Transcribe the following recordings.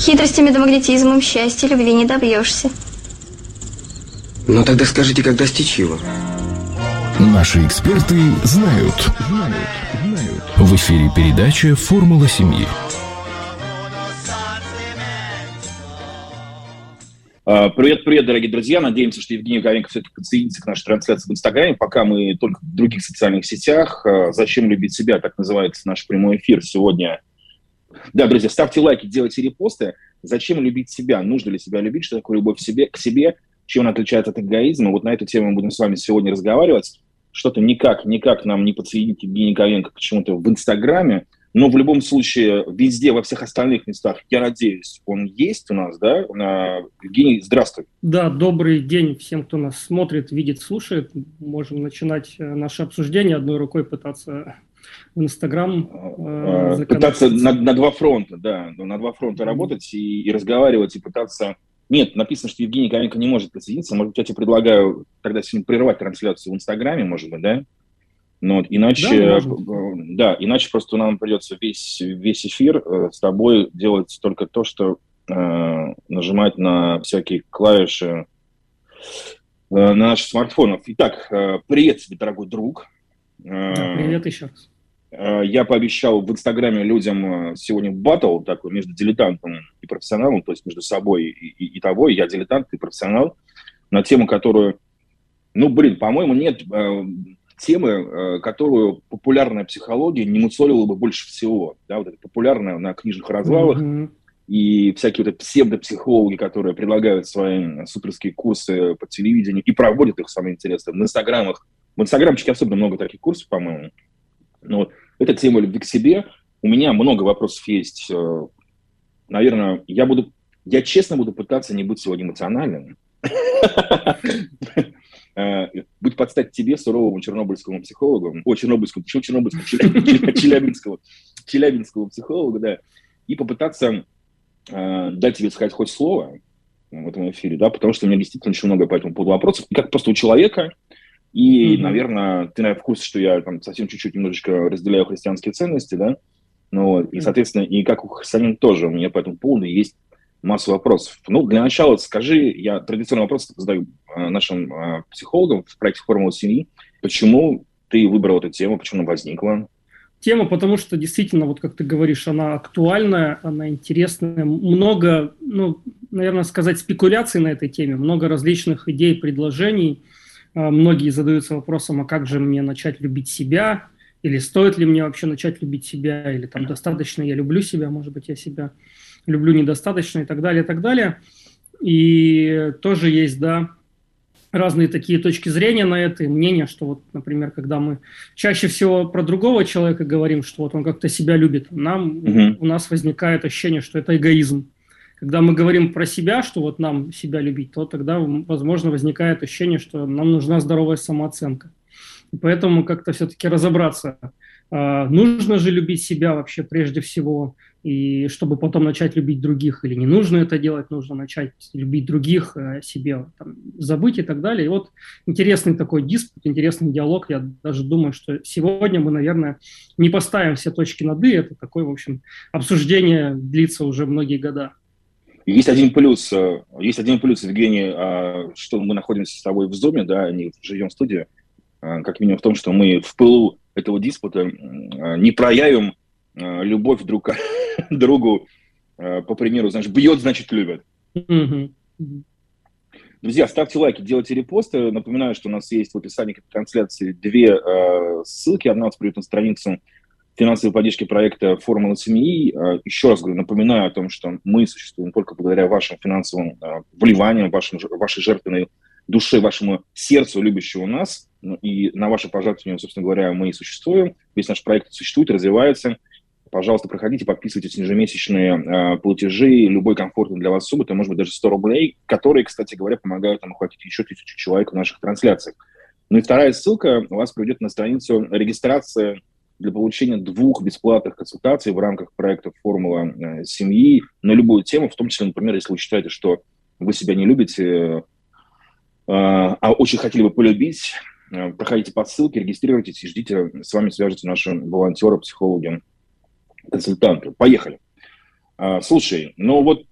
Хитростями да магнетизмом счастья, любви не добьешься. Ну тогда скажите, как достичь его? Наши эксперты знают. В эфире передача «Формула семьи». Привет, дорогие друзья. Надеемся, что Евгений Ковенко все-таки подсоединится к нашей трансляции в Инстаграме. Пока мы только в других социальных сетях. «Зачем любить себя?» Так называется наш прямой эфир сегодня. Да, друзья, ставьте лайки, делайте репосты. Зачем любить себя? Нужно ли себя любить? Что такое любовь к себе? Чем она отличается от эгоизма? Вот на эту тему мы будем с вами сегодня разговаривать. Что-то никак нам не подсоединить Евгений Ковенко почему-то в Инстаграме. Но в любом случае, везде, во всех остальных местах, я надеюсь, он есть у нас, да? Евгений, здравствуй. Да, добрый день всем, кто нас смотрит, видит, слушает. Можем начинать наше обсуждение, одной рукой пытаться в Инстаграм пытаться на два фронта, да, на два фронта работать и разговаривать, и пытаться... Нет, написано, что Евгений Ковенко не может присоединиться. Может быть, я тебе предлагаю тогда сегодня прервать трансляцию в Инстаграме, может быть, да? Но вот иначе, да, иначе просто нам придется весь эфир с тобой делать только то, что нажимать на всякие клавиши на наших смартфонах. Итак, привет тебе, дорогой друг. Привет еще раз. Я пообещал в Инстаграме людям сегодня баттл такой между дилетантом и профессионалом, то есть между собой и тобой. Я дилетант, ты профессионал, на тему, которую, по-моему, нет темы, которую популярная психология не мусолила бы больше всего. Да, вот это популярное на книжных развалах и всякие вот псевдопсихологи, которые предлагают свои суперские курсы по телевидению и проводят их, самое интересное, в Инстаграмах. В Инстаграмчике особенно много таких курсов, по-моему. Но вот эта тема любви к себе. У меня много вопросов есть. Наверное, я честно буду пытаться не быть сегодня эмоциональным. Быть под стать тебе, суровому чернобыльскому психологу. Челябинскому психологу, да. И попытаться дать тебе сказать хоть слово в этом эфире, да, потому что у меня действительно очень много по этому поводу вопросов. И как просто у человека. И, наверное, ты, в курсе, что я там совсем чуть-чуть немножечко разделяю христианские ценности, да, и, соответственно, и как у христианин тоже у меня по этому поводу есть масса вопросов. Для начала скажи, я традиционный вопрос задаю нашим психологам в проекте «Формула семьи». Почему ты выбрал эту тему, почему она возникла? Тема, потому что действительно, вот как ты говоришь, она актуальная, она интересная. Много, наверное, сказать, спекуляций на этой теме, много различных идей, предложений. Многие задаются вопросом, а как же мне начать любить себя, или стоит ли мне вообще начать любить себя, или там достаточно я люблю себя, может быть, я себя люблю недостаточно и так далее, и так далее. И тоже есть, да, разные такие точки зрения на это, и мнения, что вот, например, когда мы чаще всего про другого человека говорим, что вот он как-то себя любит, у нас возникает ощущение, что это эгоизм. Когда мы говорим про себя, что вот нам себя любить, то тогда, возможно, возникает ощущение, что нам нужна здоровая самооценка. И поэтому как-то все-таки разобраться, нужно же любить себя вообще прежде всего, и чтобы потом начать любить других, или не нужно это делать, нужно начать любить других, себе там, забыть и так далее. И вот интересный такой диспут, интересный диалог. Я даже думаю, что сегодня мы, наверное, не поставим все точки над «и». Это такое, в общем, обсуждение длится уже многие года. Есть один плюс, Евгений, что мы находимся с тобой в Зуме, да, не живем в студии, как минимум в том, что мы в пылу этого диспута не проявим любовь друг к другу, по примеру, бьет, значит, любят. Друзья, ставьте лайки, делайте репосты. Напоминаю, что у нас есть в описании к трансляции две ссылки. Одна вас приведет на страницу финансовой поддержки проекта «Формула семьи». Еще раз говорю, напоминаю о том, что мы существуем только благодаря вашим финансовым вливаниям, вашей жертвенной душе, вашему сердцу, любящему нас. И на ваше пожертвование, собственно говоря, мы и существуем. Весь наш проект существует, развивается. Пожалуйста, проходите, подписывайтесь на ежемесячные платежи, любой комфортный для вас суммы, это может быть даже 100 рублей, которые, кстати говоря, помогают нам охватить еще 1000 человек в наших трансляциях. И вторая ссылка вас приведет на страницу регистрации для получения 2 бесплатных консультаций в рамках проекта «Формула семьи» на любую тему, в том числе, например, если вы считаете, что вы себя не любите, а очень хотели бы полюбить, проходите по ссылке, регистрируйтесь и ждите, с вами свяжутся наши волонтеры, психологи, консультанты. Поехали. Слушай,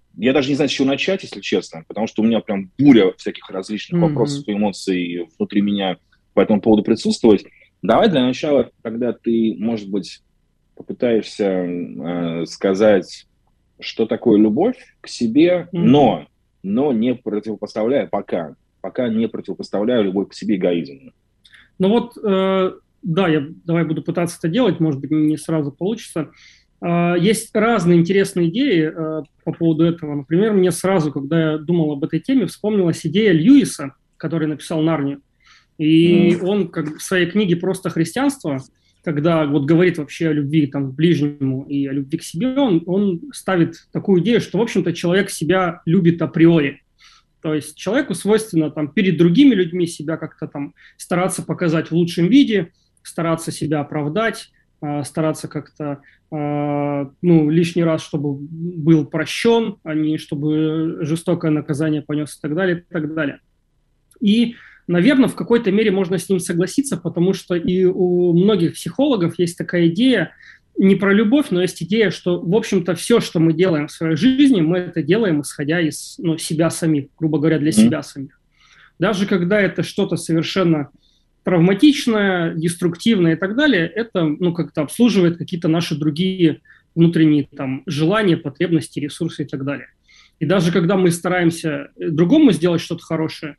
я даже не знаю, с чего начать, если честно, потому что у меня прям буря всяких различных вопросов и эмоций внутри меня по этому поводу присутствует. Давай для начала, когда ты, может быть, попытаешься сказать, что такое любовь к себе, но не противопоставляя пока не противопоставляю любовь к себе эгоизму. Ну вот, да, давай буду пытаться это делать, может быть, не сразу получится. Есть разные интересные идеи по поводу этого. Например, мне сразу, когда я думал об этой теме, вспомнилась идея Льюиса, который написал «Нарнию». И он как в своей книге «Просто христианство», когда вот говорит вообще о любви там, к ближнему и о любви к себе, он ставит такую идею, что, в общем-то, человек себя любит априори. То есть человеку свойственно там, перед другими людьми себя как-то там стараться показать в лучшем виде, стараться себя оправдать, стараться как-то лишний раз, чтобы был прощен, а не чтобы жестокое наказание понес и так далее, и так далее. И, наверное, в какой-то мере можно с ним согласиться, потому что и у многих психологов есть такая идея, не про любовь, но есть идея, что, в общем-то, все, что мы делаем в своей жизни, мы это делаем, исходя из себя самих, грубо говоря, для себя самих. Даже когда это что-то совершенно травматичное, деструктивное и так далее, это как-то обслуживает какие-то наши другие внутренние там, желания, потребности, ресурсы и так далее. И даже когда мы стараемся другому сделать что-то хорошее,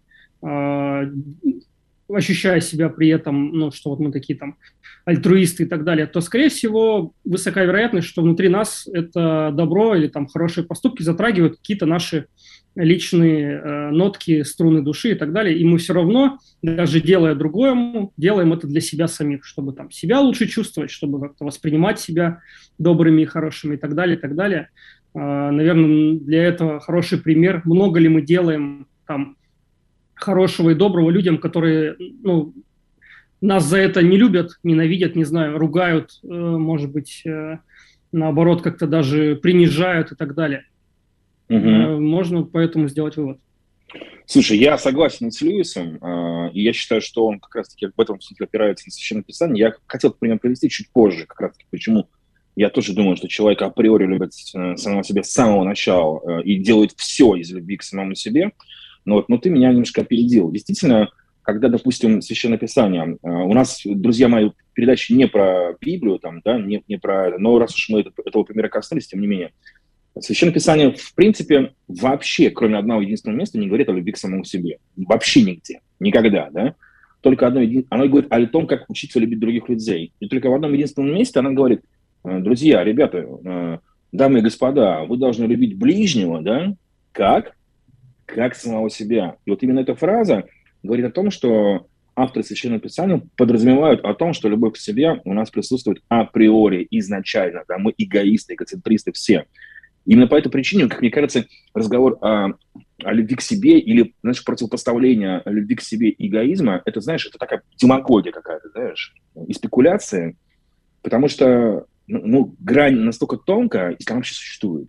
ощущая себя при этом, что вот мы такие там альтруисты и так далее, то, скорее всего, высока вероятность, что внутри нас это добро или там хорошие поступки затрагивают какие-то наши личные нотки, струны души и так далее, и мы все равно, даже делая другому, делаем это для себя самих, чтобы там себя лучше чувствовать, чтобы как-то воспринимать себя добрыми и хорошими и так далее, и так далее. Наверное, для этого хороший пример. Много ли мы делаем там хорошего и доброго людям, которые нас за это не любят, ненавидят, не знаю, ругают, может быть, наоборот, как-то даже принижают и так далее. Можно поэтому сделать вывод. Слушай, я согласен с Льюисом, и я считаю, что он как раз-таки в этом смысле опирается на Священное Писание. Я хотел пример привести чуть позже, как раз-таки, почему я тоже думаю, что человек априори любит самого себя с самого начала и делает все из любви к самому себе. Но ты меня немножко опередил. Действительно, когда, допустим, Священное Писание, у нас, друзья мои, передачи не про Библию, не про это, но раз уж мы этого примера коснулись, тем не менее, Священное Писание, в принципе, вообще, кроме одного единственного места, не говорит о любви к самому себе. Вообще нигде. Никогда, да? Только оно говорит о том, как учиться любить других людей. И только в одном единственном месте она говорит: друзья, ребята, дамы и господа, вы должны любить ближнего, да? Как самого себя. И вот именно эта фраза говорит о том, что авторы Священного Писания подразумевают о том, что любовь к себе у нас присутствует априори, изначально. Да? Мы эгоисты, эгоцентристы все. Именно по этой причине, как мне кажется, разговор о любви к себе или, противопоставление любви к себе и эгоизма, это, это такая демагогия какая-то, и спекуляция, потому что грань настолько тонкая, если она вообще существует.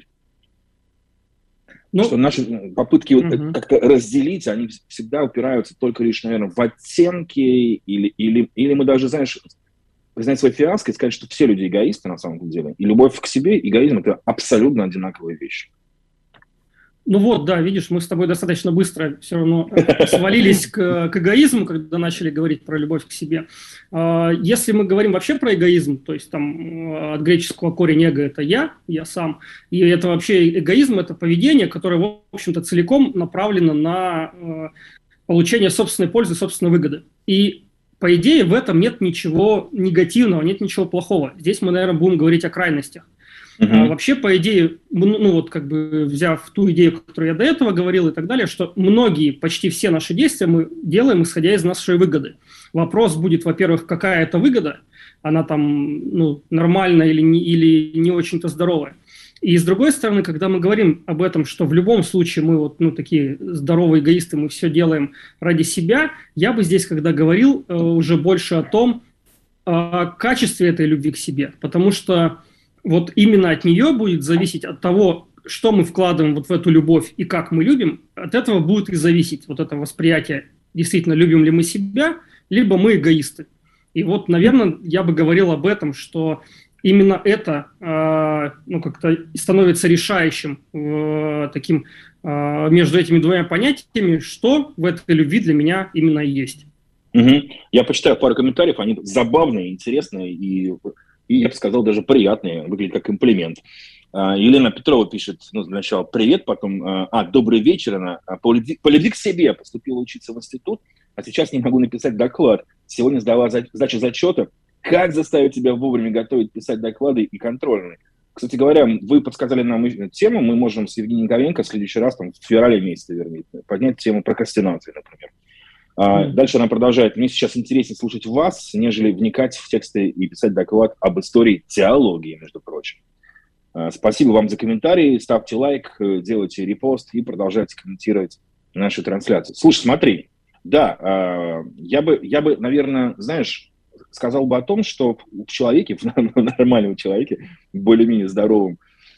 Что наши попытки как-то разделить, они всегда упираются только лишь, наверное, в оттенки, или мы даже, признать свой фиаско и сказать, что все люди эгоисты на самом деле. И любовь к себе, эгоизм – это абсолютно одинаковые вещи. Да, видишь, мы с тобой достаточно быстро все равно свалились к эгоизму, когда начали говорить про любовь к себе. Если мы говорим вообще про эгоизм, то есть там от греческого корень эго – это я сам, и это вообще эгоизм – это поведение, которое, в общем-то, целиком направлено на получение собственной пользы, собственной выгоды. И по идее в этом нет ничего негативного, нет ничего плохого. Здесь мы, наверное, будем говорить о крайностях. Вообще, по идее, взяв ту идею, которую я до этого говорил и так далее, что почти все наши действия мы делаем, исходя из нашей выгоды. Вопрос будет, во-первых, какая это выгода, она там нормальная или не очень-то здоровая. И с другой стороны, когда мы говорим об этом, что в любом случае мы такие здоровые эгоисты, мы все делаем ради себя, я бы здесь, когда говорил, уже больше о качестве этой любви к себе, потому что вот именно от нее будет зависеть, от того, что мы вкладываем вот в эту любовь и как мы любим, от этого будет и зависеть вот это восприятие, действительно, любим ли мы себя, либо мы эгоисты. И вот, наверное, я бы говорил об этом, что именно это как-то становится решающим таким между этими двумя понятиями, что в этой любви для меня именно есть. Угу. Я почитаю пару комментариев, они забавные, интересные и я бы сказал, даже приятные, выглядят как комплимент. Елена Петрова пишет, сначала привет, потом добрый вечер, она по любви к себе поступила учиться в институт, а сейчас не могу написать доклад. Сегодня сдала сдачу зачета. Как заставить себя вовремя готовить, писать доклады и контрольные? Кстати говоря, вы подсказали нам тему, мы можем с Евгением Ковенко в следующий раз, в феврале месяце, вернее, поднять тему прокрастинации, например. Дальше она продолжает. Мне сейчас интереснее слушать вас, нежели вникать в тексты и писать доклад об истории теологии, между прочим. Спасибо вам за комментарии. Ставьте лайк, делайте репост и продолжайте комментировать наши трансляции. Слушай, смотри, да, я бы, наверное, знаешь, сказал бы о том, что в человеке, в нормальном человеке, более-менее здоровом,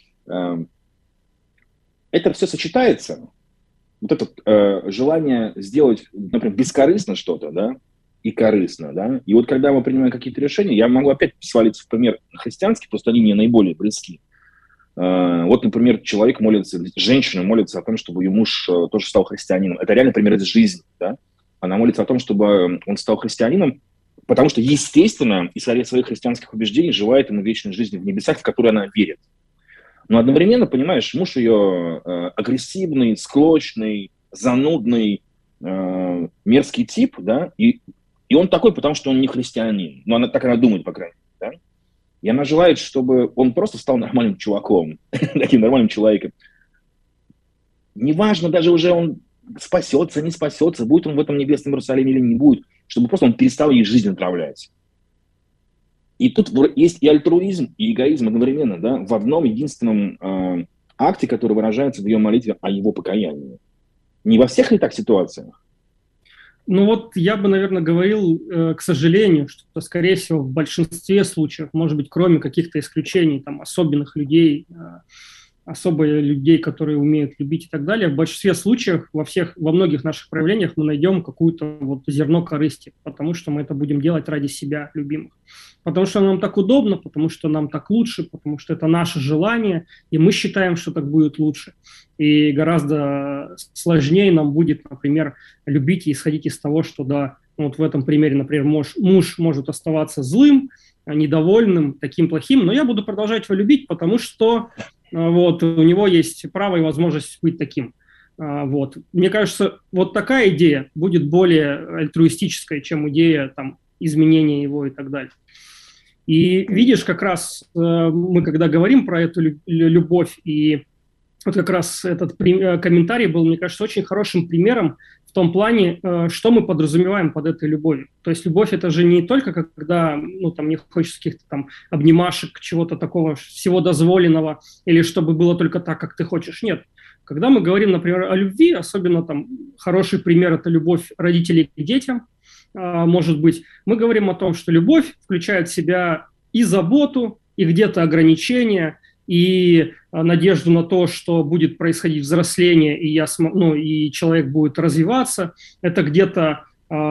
это все сочетается. Вот это желание сделать, например, бескорыстно что-то, да, и корыстно, да. И вот когда мы принимаем какие-то решения, я могу опять свалиться в пример христианский, просто они мне наиболее близки. Вот, например, человек молится, женщина молится о том, чтобы ее муж тоже стал христианином. Это реально пример из жизни, да. Она молится о том, чтобы он стал христианином, потому что, естественно, исходя своих христианских убеждений, желает ему вечной жизни в небесах, в которую она верит. Но одновременно, понимаешь, муж ее агрессивный, склочный, занудный, мерзкий тип, да, и он такой, потому что он не христианин. Но так она думает, по крайней мере, да. И она желает, чтобы он просто стал нормальным чуваком, таким нормальным человеком. Неважно, даже уже он спасется, не спасется, будет он в этом небесном Иерусалиме или не будет, чтобы просто он перестал ей жизнь отравлять. И тут есть и альтруизм, и эгоизм одновременно, да, в одном единственном акте, который выражается в ее молитве о его покаянии. Не во всех ли так ситуациях? Ну вот я бы, наверное, говорил, к сожалению, что, скорее всего, в большинстве случаев, может быть, кроме каких-то исключений, там, особенных людей, особые людей, которые умеют любить и так далее, в большинстве случаев, во многих наших проявлениях мы найдем какое-то вот зерно корысти, потому что мы это будем делать ради себя, любимых. Потому что нам так удобно, потому что нам так лучше, потому что это наше желание, и мы считаем, что так будет лучше. И гораздо сложнее нам будет, например, любить и исходить из того, что, да, вот в этом примере, например, муж может оставаться злым, недовольным, таким плохим, но я буду продолжать его любить, потому что вот, у него есть право и возможность быть таким. Вот. Мне кажется, вот такая идея будет более альтруистической, чем идея там, изменения его и так далее. И видишь, как раз мы, когда говорим про эту любовь, и вот как раз этот комментарий был, мне кажется, очень хорошим примером в том плане, что мы подразумеваем под этой любовью. То есть любовь – это же не только когда там, не хочется каких-то там обнимашек, чего-то такого всего дозволенного, или чтобы было только так, как ты хочешь. Нет. Когда мы говорим, например, о любви, особенно там хороший пример – это любовь родителей к детям, может быть, мы говорим о том, что любовь включает в себя и заботу, и где-то ограничения, и надежду на то, что будет происходить взросление, и человек будет развиваться. Это где-то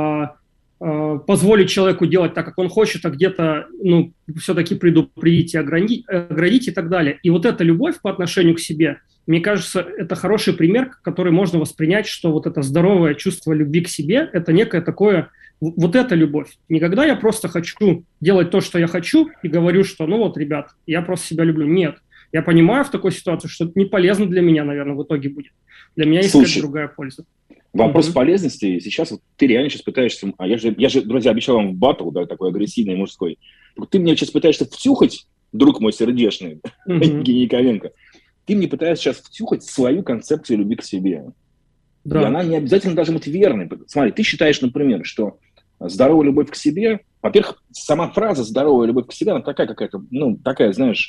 позволить человеку делать так, как он хочет, а где-то все-таки предупредить и оградить и так далее. И вот эта любовь по отношению к себе, мне кажется, это хороший пример, который можно воспринять, что вот это здоровое чувство любви к себе – это некое такое, вот эта любовь. Не когда я просто хочу делать то, что я хочу, и говорю, что, ребят, я просто себя люблю. Нет. Я понимаю в такой ситуации, что это не полезно для меня, наверное, в итоге будет. Для меня есть какая-то другая польза. Вопрос полезности. Сейчас вот ты реально сейчас пытаешься... Я же, друзья, обещал вам в баттл, да, такой агрессивный, мужской. Ты мне сейчас пытаешься втюхать, друг мой сердечный, Евгений Ковенко, ты мне пытаешься сейчас втюхать свою концепцию любви к себе. Да. И она не обязательно должна быть верной. Смотри, ты считаешь, например, что здоровая любовь к себе... Во-первых, сама фраза «здоровая любовь к себе», она такая какая-то, такая, знаешь,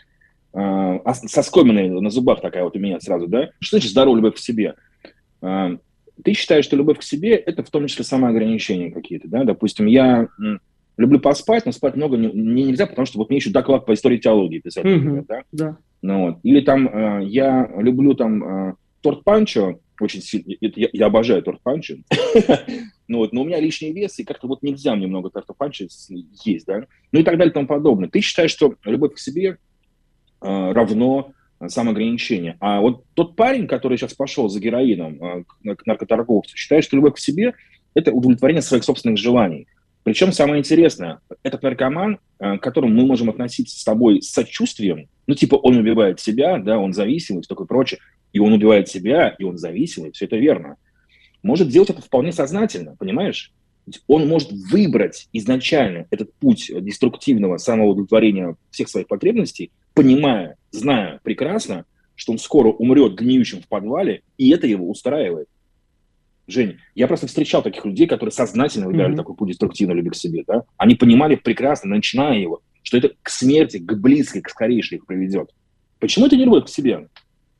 соскоменная на зубах такая вот у меня сразу, да? Что значит здоровая любовь к себе? Ты считаешь, что любовь к себе – это в том числе самоограничения какие-то, да? Допустим, я люблю поспать, но спать много мне нельзя, потому что вот мне еще доклад по истории теологии писать, например, да? Да. Вот. Или там я люблю там торт панчо очень сильно, я обожаю торт панчо, ну вот, но у меня лишний вес, и как-то вот нельзя мне много тартофанчи есть, да, ну и так далее и тому подобное. Ты считаешь, что любовь к себе равно самоограничение. А вот тот парень, который сейчас пошел за героином к наркоторговцу, считает, что любовь к себе – это удовлетворение своих собственных желаний. Причем самое интересное, этот наркоман, к которому мы можем относиться с тобой с сочувствием, ну типа он убивает себя, да, он зависимый и такое прочее, и он убивает себя, и он зависимый, все это верно. Может делать это вполне сознательно, понимаешь? Он может выбрать изначально этот путь деструктивного самоудовлетворения всех своих потребностей, понимая, зная прекрасно, что он скоро умрет гниющим в подвале, и это его устраивает. Жень, я просто встречал таких людей, которые сознательно выбирали такой путь деструктивной любви к себе. Да? Они понимали прекрасно, начиная его, что это к смерти, к близкой, к скорейшей их приведет. Почему это не любовь к себе?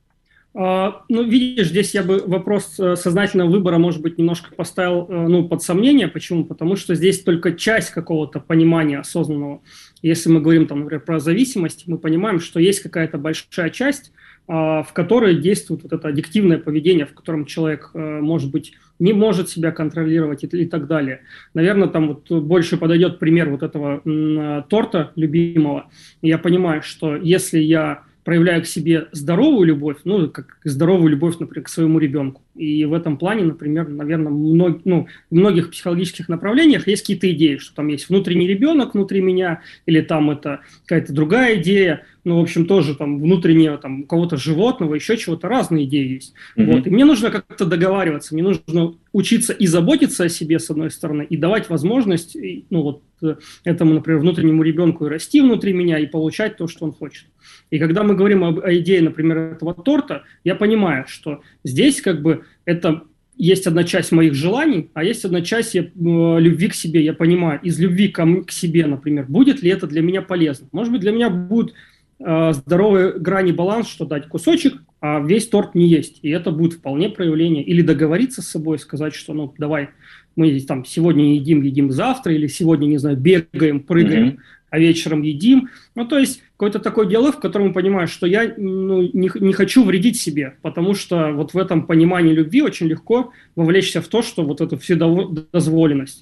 Ну, видишь, здесь я бы вопрос сознательного выбора, может быть, немножко поставил под сомнение. Почему? Потому что здесь только часть какого-то понимания осознанного. Если мы говорим, там, например, про зависимость, мы понимаем, что есть какая-то большая часть, в которой действует вот это аддиктивное поведение, в котором человек, может быть, не может себя контролировать и так далее. Наверное, там вот больше подойдет пример вот этого торта любимого. Я понимаю, что если я проявляю к себе здоровую любовь, ну, как здоровую любовь, например, к своему ребенку. И в этом плане, например, наверное, в многих психологических направлениях есть какие-то идеи, что там есть внутренний ребенок внутри меня, или там это какая-то другая идея, ну, в общем, тоже там внутреннего там кого-то животного, еще чего-то, разные идеи есть. Вот. И мне нужно как-то договариваться, мне нужно учиться и заботиться о себе, с одной стороны, и давать возможность, ну, вот этому, например, внутреннему ребенку и расти внутри меня, и получать то, что он хочет. И когда мы говорим о идее, например, этого торта, я понимаю, что здесь как бы это есть одна часть моих желаний, а есть одна часть любви к себе. Я понимаю, из любви к себе, например, будет ли это для меня полезно. Может быть, для меня будет здоровый грани баланс, что дать кусочек, а весь торт не есть. И это будет вполне проявление. Или договориться с собой, сказать, что ну давай мы там сегодня едим завтра, или сегодня, не знаю, бегаем, прыгаем, а вечером едим. Ну, то есть какой-то такой диалог, в котором я понимаю, что я не хочу вредить себе, потому что вот в этом понимании любви очень легко вовлечься в то, что вот эту вседозволенность.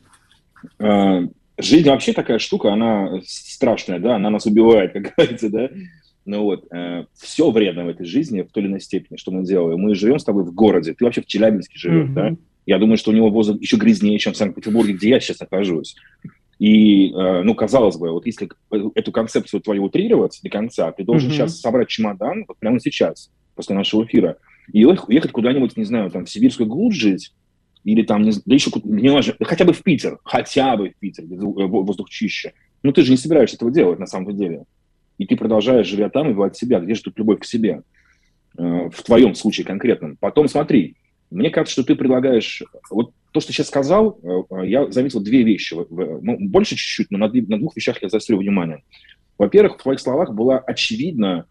Жизнь вообще такая штука, она страшная, да, она нас убивает, как говорится, да. Ну вот, все вредно в этой жизни в той или иной степени, что мы делаем. Мы живем с тобой в городе, ты вообще в Челябинске живешь, да. Я думаю, что у него воздух еще грязнее, чем в Санкт-Петербурге, где я сейчас нахожусь. И, ну, казалось бы, вот если эту концепцию твою утрировать до конца, ты должен сейчас собрать чемодан, вот прямо сейчас, после нашего эфира, и уехать куда-нибудь, не знаю, там, в сибирскую глушь жить, или там, да еще не важно, хотя бы в Питер, где воздух чище. Но ты же не собираешься этого делать на самом деле. И ты продолжаешь, живя там, и бывать себя. Где же тут любовь к себе? В твоем случае конкретном. Потом смотри, мне кажется, что ты предлагаешь... Вот то, что ты сейчас сказал, я заметил две вещи. Ну, больше чуть-чуть, но на двух вещах я заострю внимание. Во-первых, в твоих словах была очевидна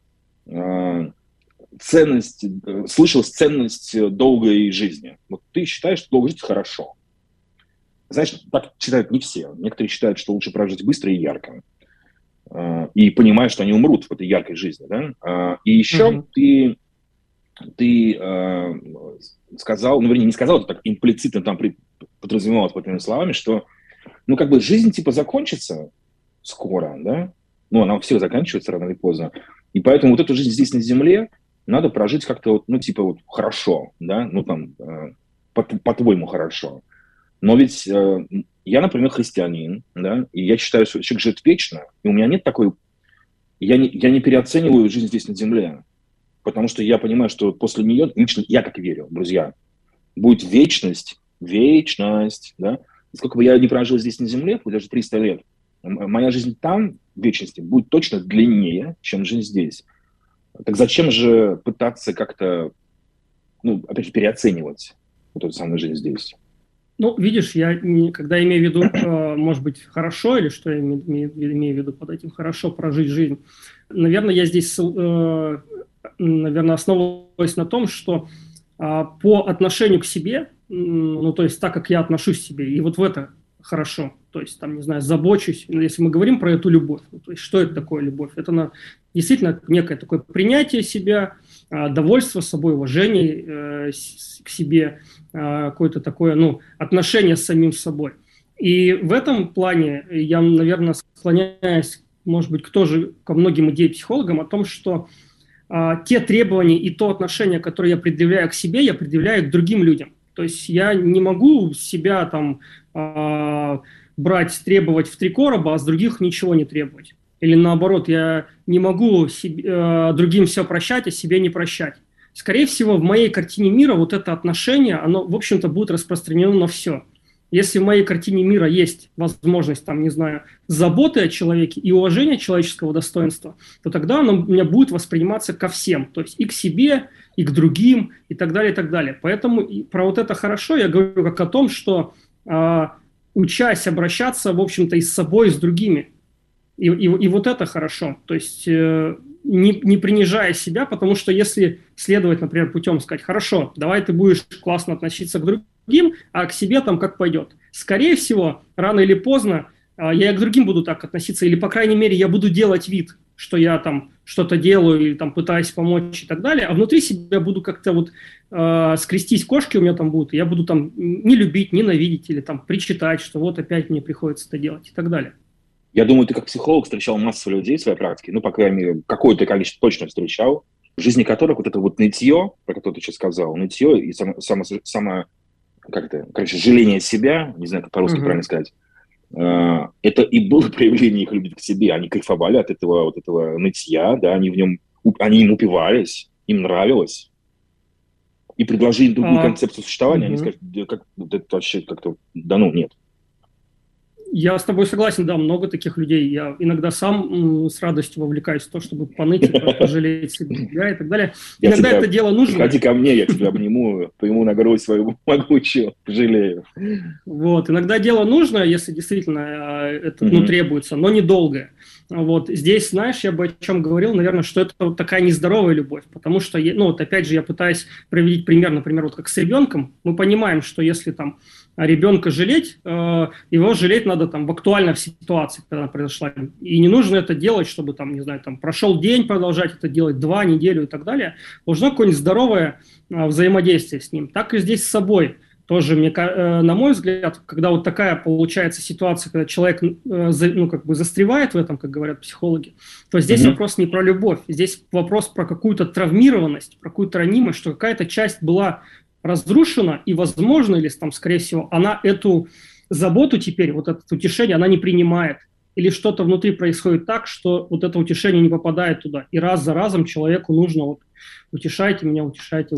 слышалась ценность долгой жизни. Вот ты считаешь, что долго жить хорошо. Знаешь, так считают не все. Некоторые считают, что лучше прожить быстро и ярко. И понимают, что они умрут в этой яркой жизни. Да? И еще ты сказал, ну, вернее, не сказал, это так имплицитно там подразумевалось под этими словами, что, ну, как бы жизнь типа закончится скоро, да? Ну, она у всех заканчивается рано или поздно. И поэтому вот эту жизнь здесь на земле надо прожить как-то вот, ну, типа вот хорошо, да? Ну, там, по-твоему хорошо. Но ведь я, например, христианин, да? И я считаю, что человек живет вечно, и у меня нет такой... Я не переоцениваю жизнь здесь на земле. Потому что я понимаю, что после нее, лично я как верю, друзья, будет вечность, да? И сколько бы я ни прожил здесь на земле, хоть даже 300 лет, моя жизнь там, в вечности, будет точно длиннее, чем жизнь здесь. Так зачем же пытаться как-то, ну, опять же, переоценивать вот эту самую жизнь здесь? Ну, видишь, я, когда имею в виду, может быть, хорошо, или что я имею в виду под этим хорошо прожить жизнь, наверное, я здесь... наверное, основываясь на том, что по отношению к себе, ну, то есть так, как я отношусь к себе, и вот в это хорошо, то есть, там, не знаю, забочусь, если мы говорим про эту любовь, ну, то есть что это такое любовь? Это действительно некое такое принятие себя, довольство собой, уважение к себе, какое-то такое, отношение с самим собой. И в этом плане я, наверное, склоняюсь, может быть, ко многим идеям-психологам о том, что те требования и то отношение, которое я предъявляю к себе, я предъявляю к другим людям. То есть я не могу себя там брать, требовать в 3 короба, а с других ничего не требовать. Или наоборот, я не могу другим все прощать, а себе не прощать. Скорее всего, в моей картине мира вот это отношение, оно, в общем-то, будет распространено на все. Если в моей картине мира есть возможность, там, не знаю, заботы о человеке и уважения человеческого достоинства, то тогда оно у меня будет восприниматься ко всем, то есть и к себе, и к другим, и так далее, и так далее. Поэтому про вот это хорошо я говорю как о том, что учась обращаться, в общем-то, и с собой, и с другими. И вот это хорошо. То есть не принижая себя, потому что если следовать, например, путем сказать, хорошо, давай ты будешь классно относиться к другим, а к себе там как пойдет. Скорее всего, рано или поздно я и к другим буду так относиться, или, по крайней мере, я буду делать вид, что я там что-то делаю или там пытаюсь помочь и так далее, а внутри себя буду как-то вот скрестись кошки у меня там будут, и я буду там не любить, ненавидеть или там причитать, что вот опять мне приходится это делать и так далее. Я думаю, ты как психолог встречал массу людей в своей практике, по крайней мере, какое-то количество точно встречал, в жизни которых вот это вот нытье, про которое ты сейчас сказал, нытье и жаление себя, не знаю, как по-русски правильно сказать, это и было проявление их любви к себе. Они кайфовали от этого нытья, да, они им упивались, им нравилось. И предложили им другую концепцию существования, они скажут, это вообще как-то, нет. Я с тобой согласен, да, много таких людей. Я иногда сам с радостью вовлекаюсь в то, чтобы поныть, пожалеть себя и так далее. Иногда это дело нужно. Приходи ко мне, я тебя обниму, приму на грудь свою могучую, пожалею. Вот, иногда дело нужно, если действительно это требуется, но недолгое. Вот здесь, знаешь, я бы о чем говорил, наверное, что это вот такая нездоровая любовь, потому что, опять же, я пытаюсь приводить пример, например, вот как с ребенком. Мы понимаем, что если там ребенка жалеть, его жалеть надо там в актуальной ситуации, когда она произошла. И не нужно это делать, чтобы там, не знаю, там прошел день, продолжать это делать, 2 недели и так далее. Должно какое-нибудь здоровое взаимодействие с ним. Так и здесь с собой. Тоже, на мой взгляд, когда вот такая получается ситуация, когда человек застревает в этом, как говорят психологи, то здесь вопрос не про любовь, здесь вопрос про какую-то травмированность, про какую-то ранимость, что какая-то часть была разрушена, и, возможно, или там, скорее всего, она эту заботу теперь, вот это утешение, она не принимает. Или что-то внутри происходит так, что вот это утешение не попадает туда. И раз за разом человеку нужно утешайте меня, утешайте.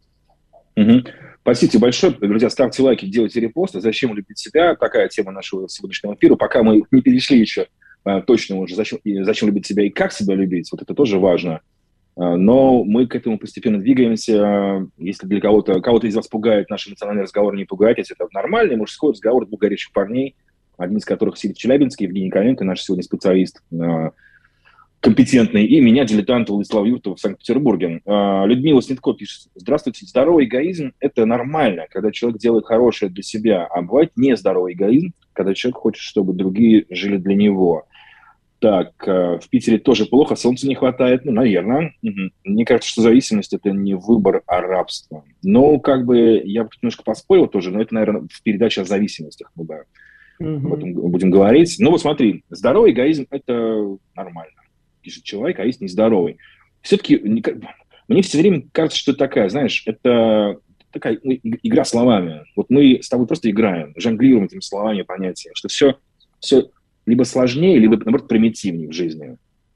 Спасибо тебе большое. Друзья, ставьте лайки, делайте репосты. Зачем любить себя? Такая тема нашего сегодняшнего эфира. Пока мы не перешли еще точно уже, зачем любить себя и как себя любить. Вот это тоже важно. Но мы к этому постепенно двигаемся. Если для кого-то из вас пугает наш эмоциональный разговор, не пугайтесь. Это нормальный мужской разговор двух горячих парней, один из которых сидит в Челябинске, Евгений Ковенко, наш сегодня специалист компетентный, и меня, дилетант Владислав Юртов в Санкт-Петербурге. Людмила Снитко пишет: здравствуйте, здоровый эгоизм – это нормально, когда человек делает хорошее для себя, а бывает нездоровый эгоизм, когда человек хочет, чтобы другие жили для него. Так, в Питере тоже плохо, солнца не хватает, наверное. Мне кажется, что зависимость – это не выбор, а рабство. Но я бы немножко поспорил тоже, но это, наверное, в передаче о зависимостях мы об этом будем говорить. Но вот смотри, здоровый эгоизм – это нормально. Пишет человек, а есть нездоровый. Все-таки мне все время кажется, что это это такая игра словами. Вот мы с тобой просто играем, жонглируем этими словами, понятиями, что все либо сложнее, либо, наоборот, примитивнее в жизни.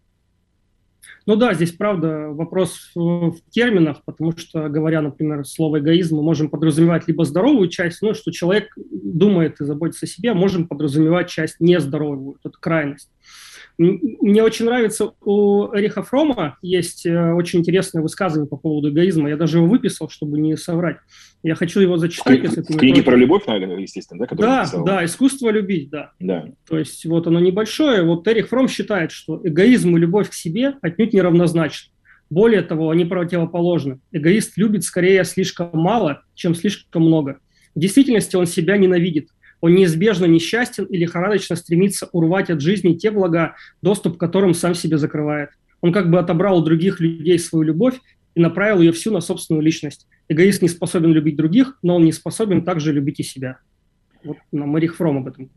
Да, здесь, правда, вопрос в терминах, потому что, говоря, например, слово «эгоизм», мы можем подразумевать либо здоровую часть, что человек думает и заботится о себе, а можем подразумевать часть нездоровую, это крайность. Мне очень нравится, у Эриха Фрома есть очень интересное высказывание по поводу эгоизма. Я даже его выписал, чтобы не соврать. Я хочу его зачитать. В книге про любовь, наверное, естественно, да? Да, «Искусство любить», да. То есть вот оно небольшое. Вот Эрих Фром считает, что эгоизм и любовь к себе отнюдь не равнозначны. Более того, они противоположны. Эгоист любит скорее слишком мало, чем слишком много. В действительности он себя ненавидит. Он неизбежно несчастен и лихорадочно стремится урвать от жизни те блага, доступ к которым сам себе закрывает. Он как бы отобрал у других людей свою любовь и направил ее всю на собственную личность. Эгоист не способен любить других, но он не способен также любить и себя. Вот Эрих Фромм об этом.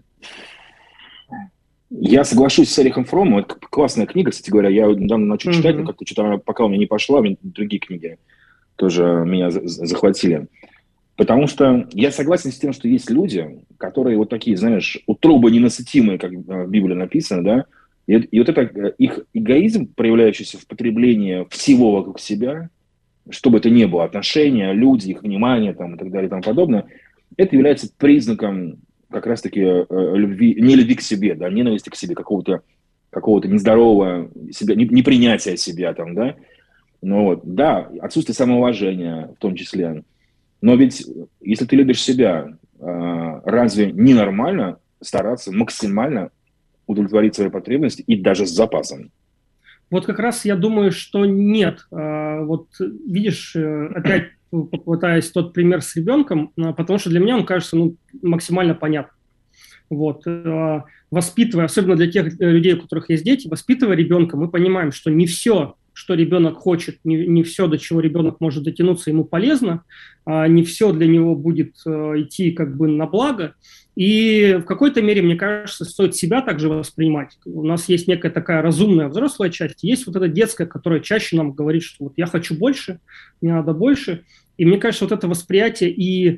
Я соглашусь с Эрихом Фроммом. Это классная книга, кстати говоря. Я недавно начал читать, но как-то что-то пока у меня не пошла, другие книги тоже меня захватили. Потому что я согласен с тем, что есть люди, которые вот такие, знаешь, утробы ненасытимые, как в Библии написано, да, и вот это их эгоизм, проявляющийся в потреблении всего вокруг себя, что бы это ни было, отношения, люди, их внимание там, и так далее и тому подобное, это является признаком как раз-таки не любви к себе, да, ненависти к себе, какого-то нездорового себя, непринятия себя там, да. Ну вот, да, отсутствие самоуважения в том числе. Но ведь, если ты любишь себя, разве не нормально стараться максимально удовлетворить свои потребности и даже с запасом? Вот как раз я думаю, что нет. Вот видишь, опять попытаюсь тот пример с ребенком, потому что для меня он кажется максимально понятным. Вот. Воспитывая, особенно для тех людей, у которых есть дети, воспитывая ребенка, мы понимаем, что не все, что ребенок хочет, не все, до чего ребенок может дотянуться, ему полезно, не все для него будет идти как бы на благо. И в какой-то мере, мне кажется, стоит себя также воспринимать. У нас есть некая такая разумная взрослая часть, есть вот эта детская, которая чаще нам говорит, что вот я хочу больше, мне надо больше. И мне кажется, вот это восприятие и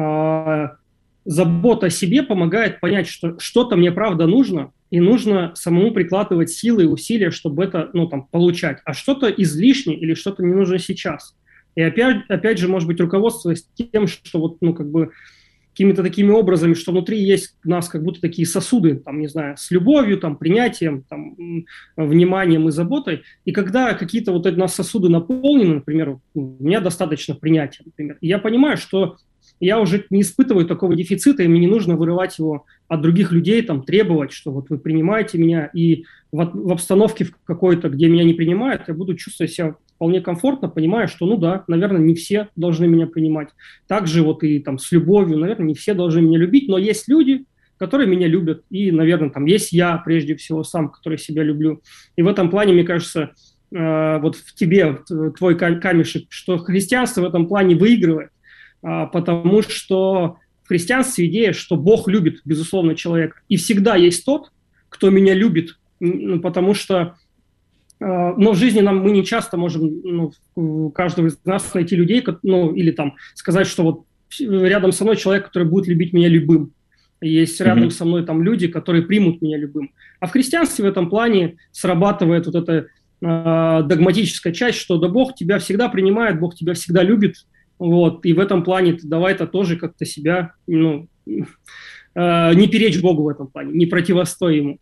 забота о себе помогает понять, что что-то мне правда нужно, и нужно самому прикладывать силы и усилия, чтобы это получать. А что-то излишнее или что-то не нужно сейчас. И опять же, может быть, руководствуясь тем, что какими-то такими образами, что внутри есть у нас как будто такие сосуды, не знаю, с любовью, принятием, вниманием и заботой. И когда какие-то у нас сосуды наполнены, например, у меня достаточно принятия, например, и я понимаю, что я уже не испытываю такого дефицита, и мне не нужно вырывать его от других людей, требовать, что вот вы принимаете меня, и в обстановке какой-то, где меня не принимают, я буду чувствовать себя вполне комфортно, понимая, что, наверное, не все должны меня принимать. Также и с любовью, наверное, не все должны меня любить, но есть люди, которые меня любят, и, наверное, есть я, прежде всего, сам, который себя люблю. И в этом плане, мне кажется, вот в тебе, твой камешек, что христианство в этом плане выигрывает, потому что в христианстве идея, что Бог любит, безусловно, человека. И всегда есть тот, кто меня любит, потому что в жизни мы не часто можем, каждого из нас найти людей, или сказать, что вот рядом со мной человек, который будет любить меня любым. Есть рядом со мной люди, которые примут меня любым. А в христианстве в этом плане срабатывает вот эта догматическая часть, что да Бог тебя всегда принимает, Бог тебя всегда любит. Вот, и в этом плане давай-то тоже как-то себя, не перечь Богу в этом плане, не противостой ему.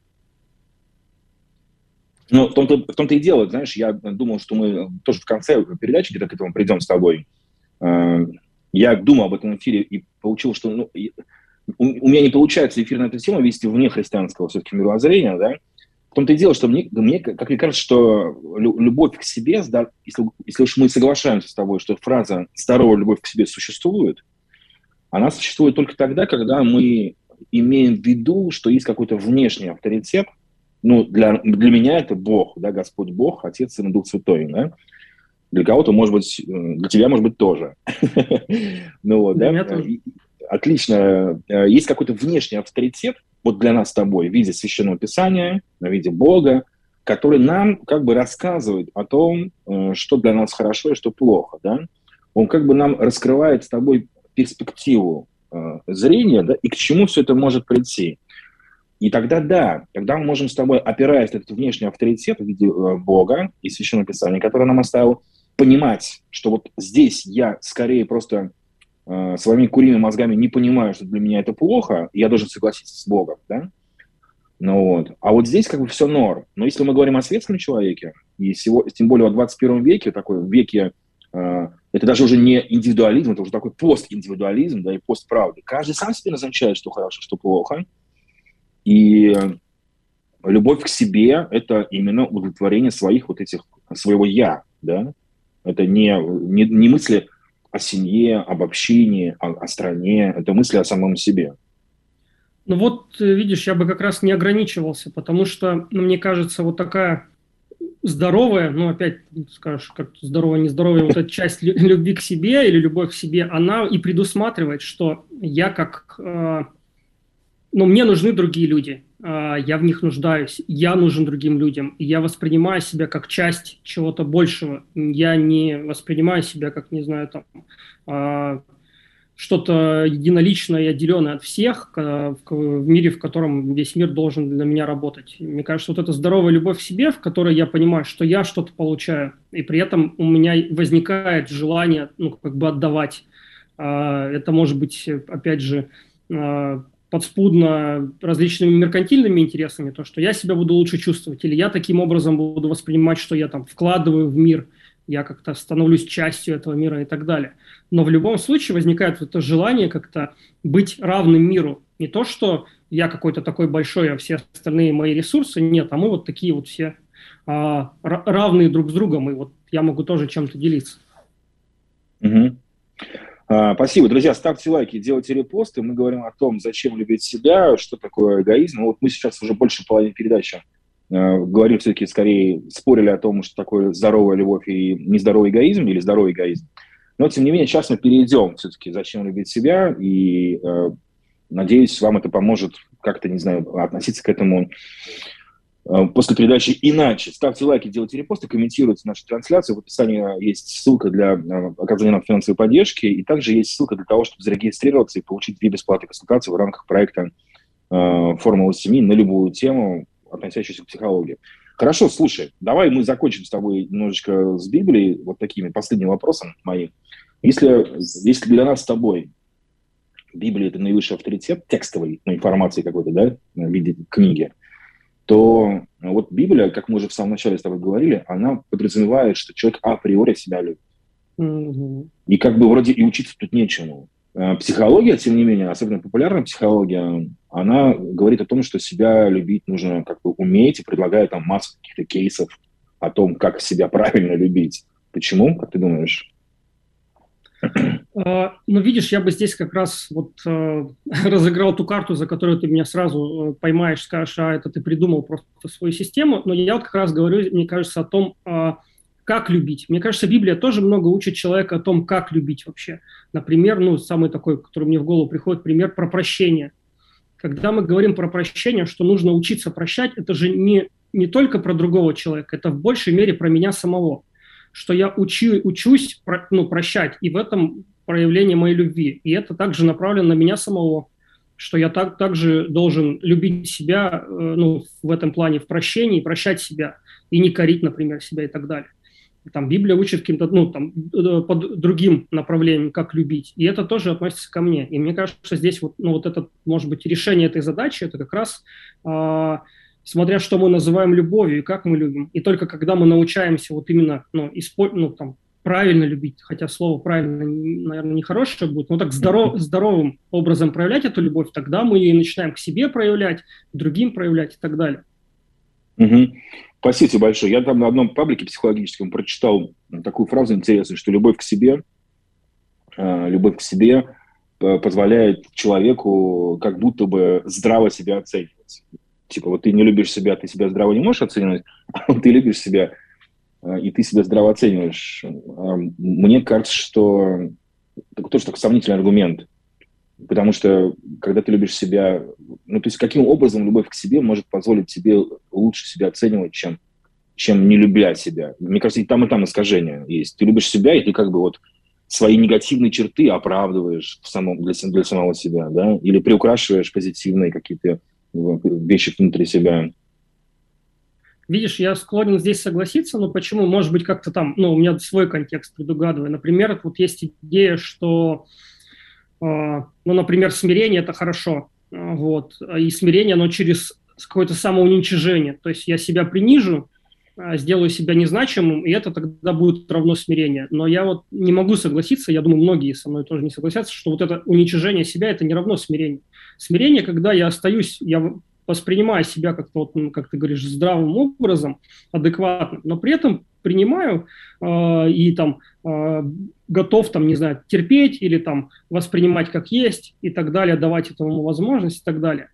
Ну, в том-то и дело, знаешь, я думал, что мы тоже в конце передачи где-то к этому придем с тобой. Я думал об этом эфире и получил, что у меня не получается эфир на эту тему вести вне христианского все-таки мировоззрения, да. В том-то и дело, что мне, как мне кажется, что любовь к себе, если уж мы соглашаемся с тобой, что фраза «здоровая любовь к себе» существует, она существует только тогда, когда мы имеем в виду, что есть какой-то внешний авторитет. Для меня это Бог, да, Господь Бог, Отец, Сын и Дух Святой, да. Для кого-то, может быть, для тебя, может быть, тоже. Для меня тоже. Отлично. Есть какой-то внешний авторитет, вот для нас с тобой, в виде Священного Писания, в виде Бога, который нам как бы рассказывает о том, что для нас хорошо и что плохо, да. Он как бы нам раскрывает с тобой перспективу зрения, да, и к чему все это может прийти. И тогда мы можем с тобой, опираясь на этот внешний авторитет в виде Бога и Священного Писания, который нам оставил, понимать, что вот здесь я скорее просто своими куриными мозгами не понимаю, что для меня это плохо, и я должен согласиться с Богом, да? А вот здесь как бы все норм. Но если мы говорим о светском человеке, и тем более о 21 веке, такой веке, это даже уже не индивидуализм, это уже такой постиндивидуализм, да, и постправды. Каждый сам себе назначает, что хорошо, что плохо. И любовь к себе – это именно удовлетворение своего «я», да? Это не мысли о семье, об общении, о стране, это мысли о самом себе. Видишь, я бы как раз не ограничивался, потому что, мне кажется, вот такая здоровая, ну, опять скажешь, как здоровая, нездоровая, вот эта часть любви к себе или любовь к себе, она и предусматривает, что я как, ну, мне нужны другие люди, я в них нуждаюсь, я нужен другим людям, и я воспринимаю себя как часть чего-то большего, я не воспринимаю себя как, не знаю, там, что-то единоличное и отделенное от всех в мире, в котором весь мир должен для меня работать. Мне кажется, вот эта здоровая любовь к себе, в которой я понимаю, что я что-то получаю, и при этом у меня возникает желание, ну, как бы отдавать. Это может быть, опять же, подспудно различными меркантильными интересами, то, что я себя буду лучше чувствовать, или я таким образом буду воспринимать, что я там вкладываю в мир, я как-то становлюсь частью этого мира и так далее. Но в любом случае возникает вот это желание как-то быть равным миру. Не то, что я какой-то такой большой, а все остальные мои ресурсы, нет, а мы вот такие вот все равные друг с другом, и вот я могу тоже чем-то делиться. Угу. Спасибо, друзья, ставьте лайки, делайте репосты. Мы говорим о том, зачем любить себя, что такое эгоизм. Вот мы сейчас уже больше половины передачи говорим все-таки скорее, спорили о том, что такое здоровая любовь и нездоровый эгоизм или здоровый эгоизм. Но, тем не менее, сейчас мы перейдем все-таки, зачем любить себя, и надеюсь, вам это поможет как-то, не знаю, относиться к этому после передачи иначе. Ставьте лайки, делайте репосты, комментируйте нашу трансляцию. В описании есть ссылка для оказания нам финансовой поддержки, и также есть ссылка для того, чтобы зарегистрироваться и получить 2 бесплатные консультации в рамках проекта «Формула семьи» на любую тему, относящуюся к психологии. Хорошо, слушай, давай мы закончим с тобой немножечко с Библией, вот такими последним вопросом моим. Если для нас с тобой Библия – это наивысший авторитет текстовой информации какой-то, да, в виде книги, то вот Библия, как мы уже в самом начале с тобой говорили, она подразумевает, что человек априори себя любит. Mm-hmm. И как бы вроде и учиться тут нечему. Психология, тем не менее, особенно популярная психология, она говорит о том, что себя любить нужно как бы уметь, и предлагает там массу каких-то кейсов о том, как себя правильно любить. Почему, как ты думаешь? Ну, видишь, я бы здесь как раз вот разыграл ту карту, за которую ты меня сразу поймаешь, скажешь, это ты придумал просто свою систему. Но я вот как раз говорю, мне кажется, о том, как любить. Мне кажется, Библия тоже много учит человека о том, как любить вообще. Например, ну, самый такой, который мне в голову приходит, пример про прощение. Когда мы говорим про прощение, что нужно учиться прощать, это же не только про другого человека, это в большей мере про меня самого. Что я учусь прощать, и в этом проявление моей любви. И это также направлено на меня самого, что я также должен любить себя в этом плане, в прощении, прощать себя, и не корить, например, себя и так далее. Там Библия учит каким-то, под другим направлением, как любить. И это тоже относится ко мне. И мне кажется, здесь вот это, может быть, решение этой задачи, это как раз смотря что мы называем любовью и как мы любим. И только когда мы научаемся вот именно правильно любить, хотя слово «правильно», наверное, нехорошее будет, но так здоровым образом проявлять эту любовь, тогда мы ее начинаем к себе проявлять, к другим проявлять и так далее. Угу. Спасибо тебе большое. Я там на одном паблике психологическом прочитал такую фразу интересную, что любовь к себе позволяет человеку как будто бы здраво себя оценивать. Типа, вот ты не любишь себя, ты себя здраво не можешь оценивать, а ты любишь себя, и ты себя здраво оцениваешь. Мне кажется, что это тоже такой сомнительный аргумент. Потому что, когда ты любишь себя, то есть каким образом любовь к себе может позволить тебе лучше себя оценивать, чем не любя себя? Мне кажется, и там искажения есть. Ты любишь себя, и ты как бы вот свои негативные черты оправдываешь для самого себя, да? Или приукрашиваешь позитивные какие-то вещи внутри себя. Видишь, я склонен здесь согласиться, но почему? Может быть, как-то там, у меня свой контекст предугадываю. Например, вот есть идея, что например, смирение – это хорошо, и смирение, оно через какое-то самоуничижение, то есть я себя принижу, сделаю себя незначимым, и это тогда будет равно смирение. Но я вот не могу согласиться, я думаю, многие со мной тоже не согласятся, что вот это уничижение себя – это не равно смирению. Смирение, когда я остаюсь, я воспринимаю себя как-то, как ты говоришь, здравым образом, адекватно, но при этом принимаю и готов, терпеть или воспринимать как есть и так далее, давать этому возможность и так далее.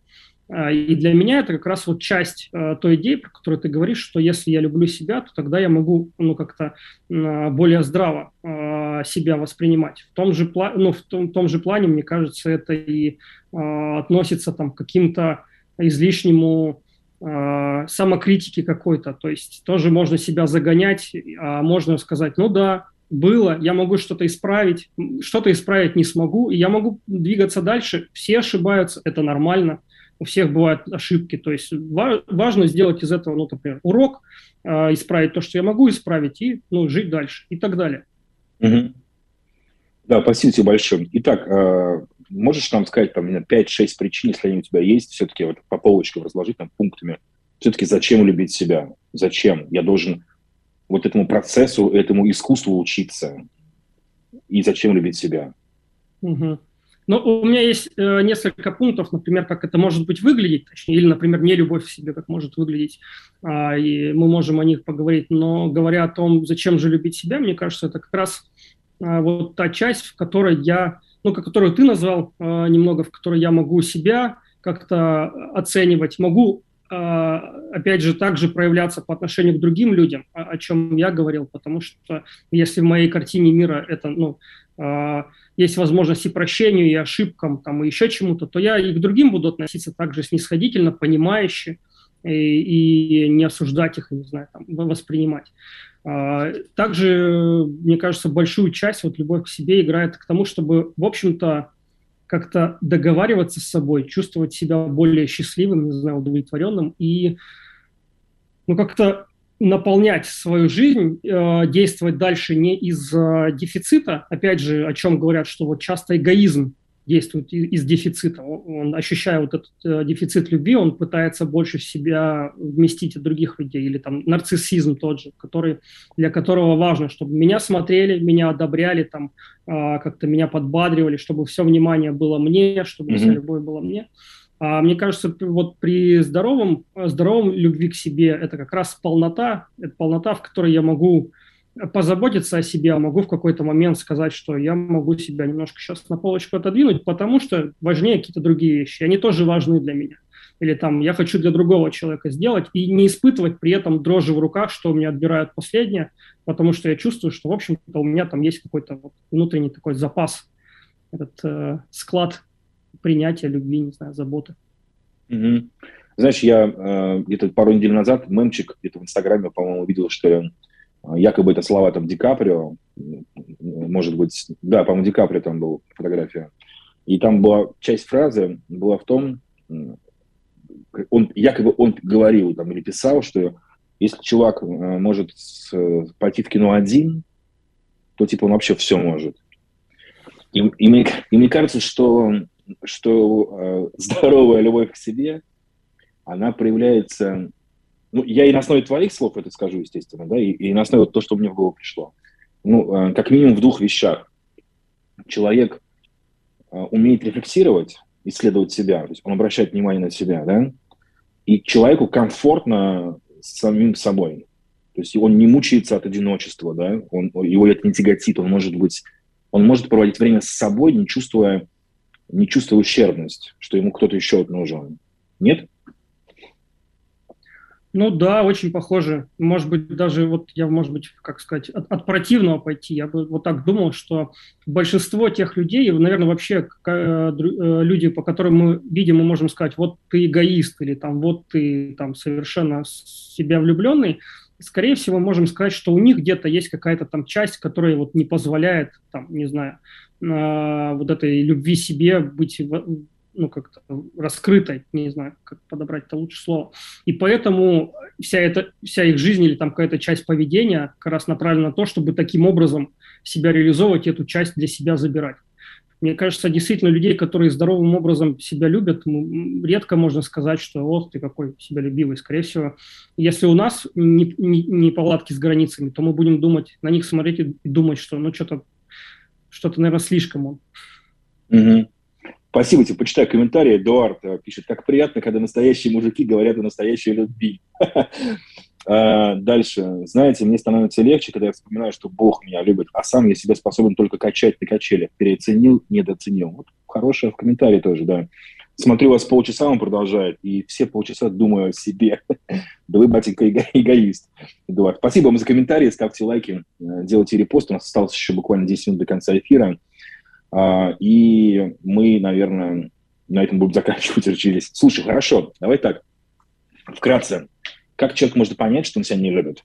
И для меня это как раз вот часть той идеи, про которую ты говоришь, что если я люблю себя, то тогда я могу как-то более здраво себя воспринимать. В том же плане, мне кажется, это и относится там, к каким-то излишнему самокритике какой-то. То есть тоже можно себя загонять, а можно сказать, ну да, было, я могу что-то исправить не смогу, и я могу двигаться дальше. Все ошибаются, это нормально. У всех бывают ошибки, то есть важно сделать из этого, например, урок, исправить то, что я могу исправить, и жить дальше, и так далее. Угу. Да, спасибо тебе большое. Итак, можешь нам сказать, там, 5-6 причин, если они у тебя есть, все-таки вот по полочкам разложить, там, пунктами, все-таки зачем любить себя? Зачем? Я должен вот этому процессу, этому искусству учиться. И зачем любить себя? Угу. Ну, у меня есть несколько пунктов, например, как это может быть выглядеть, точнее, или, например, не любовь к себе, как может выглядеть, и мы можем о них поговорить. Но говоря о том, зачем же любить себя, мне кажется, это как раз вот та часть, в которой которую ты назвал немного, в которой я могу себя как-то оценивать, могу, опять же, также проявляться по отношению к другим людям, о чем я говорил, потому что если в моей картине мира это, есть возможность и прощению, и ошибкам, там, и еще чему-то, то я и к другим буду относиться также снисходительно, понимающе, и не осуждать их, не знаю, там, воспринимать. Также, мне кажется, большую часть вот любовь к себе играет к тому, чтобы, в общем-то, как-то договариваться с собой, чувствовать себя более счастливым, не знаю, удовлетворенным и как-то наполнять свою жизнь, действовать дальше не из дефицита, опять же, о чем говорят, что вот часто эгоизм действует из дефицита, он, ощущая вот этот дефицит любви, он пытается больше в себя вместить от других людей, или там нарциссизм тот же, для которого важно, чтобы меня смотрели, меня одобряли, там, как-то меня подбадривали, чтобы все внимание было мне, чтобы вся любовь была мне. Мне кажется, вот при здоровом любви к себе это как раз полнота, в которой я могу позаботиться о себе, а могу в какой-то момент сказать, что я могу себя немножко сейчас на полочку отодвинуть, потому что важнее какие-то другие вещи, они тоже важны для меня. Или там я хочу для другого человека сделать и не испытывать при этом дрожи в руках, что у меня отбирают последнее, потому что я чувствую, что, в общем-то, у меня там есть какой-то вот внутренний такой запас, этот склад принятия, любви, не знаю, заботы. Угу. Знаешь, я где-то пару недель назад мемчик где-то в Инстаграме, по-моему, видел, что якобы это слова там Ди Каприо, может быть, да, по-моему, Ди Каприо там была фотография, и там была часть фразы, была в том, он говорил там или писал, что если чувак может пойти в кино один, то типа он вообще все может. И мне кажется, что здоровая любовь к себе, она проявляется... я и на основе твоих слов это скажу, естественно, да, и на основе того, что мне в голову пришло. Как минимум в двух вещах. Человек умеет рефлексировать, исследовать себя, то есть он обращает внимание на себя, да, и человеку комфортно с самим собой. То есть он не мучается от одиночества, да, его это не тяготит, он может проводить время с собой, не чувствуя ущербность, что ему кто-то еще нужен. Нет? Да, очень похоже. Может быть, даже от противного пойти. Я бы вот так думал, что большинство тех людей, наверное, вообще люди, по которым мы видим, мы можем сказать, вот ты эгоист, или там, вот ты там совершенно в себя влюбленный, скорее всего, можем сказать, что у них где-то есть какая-то там часть, которая вот не позволяет, там, не знаю, вот этой любви себе быть как-то раскрытой, не знаю, как подобрать-то лучше слово. И поэтому вся их жизнь или там какая-то часть поведения как раз направлена на то, чтобы таким образом себя реализовывать, эту часть для себя забирать. Мне кажется, действительно, людей, которые здоровым образом себя любят, редко можно сказать, что вот ты какой себялюбивый. Скорее всего, если у нас не палатки с границами, то мы будем на них смотреть и думать, что что-то, наверное, слишком он. Угу. Спасибо тебе. Почитаю комментарии. Эдуард пишет, как приятно, когда настоящие мужики говорят о настоящей любви. Дальше. Знаете, мне становится легче, когда я вспоминаю, что Бог меня любит, а сам я себя способен только качать на качелях. Переоценил, недооценил. Вот хорошее в комментарии тоже, да. Смотрю, вас полчаса он продолжает, и все полчаса думаю о себе. Да вы, батенька, эгоист, Эдуард. Спасибо вам за комментарии, ставьте лайки, делайте репост. У нас осталось еще буквально 10 минут до конца эфира. И мы, наверное, на этом будем заканчивать, решились. Слушай, хорошо, давай так, вкратце. Как человек может понять, что он себя не любит?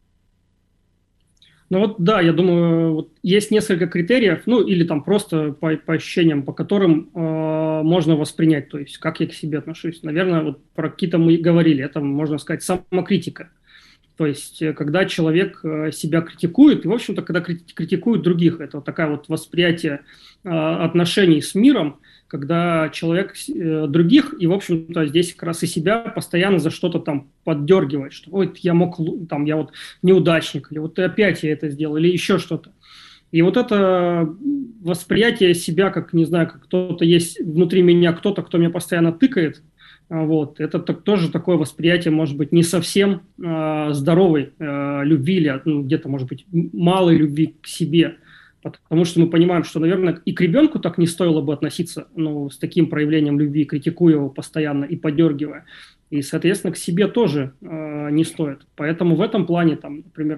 Ну вот, да, я думаю, вот есть несколько критериев, ну или там просто по ощущениям, по которым можно воспринять, то есть как я к себе отношусь. Наверное, вот про какие-то мы говорили, это, можно сказать, самокритика. То есть когда человек себя критикует, и, в общем-то, когда критикует других, это вот такое вот восприятие отношений с миром, когда человек других, и, в общем-то, здесь как раз и себя постоянно за что-то там поддергивает, что ой, я мог, там, я вот неудачник, или вот опять я это сделал, или еще что-то. И вот это восприятие себя, как, не знаю, как кто-то есть внутри меня, кто-то, кто меня постоянно тыкает, вот, это тоже такое восприятие, может быть, не совсем здоровой любви, или где-то, может быть, малой любви к себе. Потому что мы понимаем, что, наверное, и к ребенку так не стоило бы относиться, ну, с таким проявлением любви, критикуя его постоянно и подергивая. И, соответственно, к себе тоже не стоит. Поэтому в этом плане, там, например,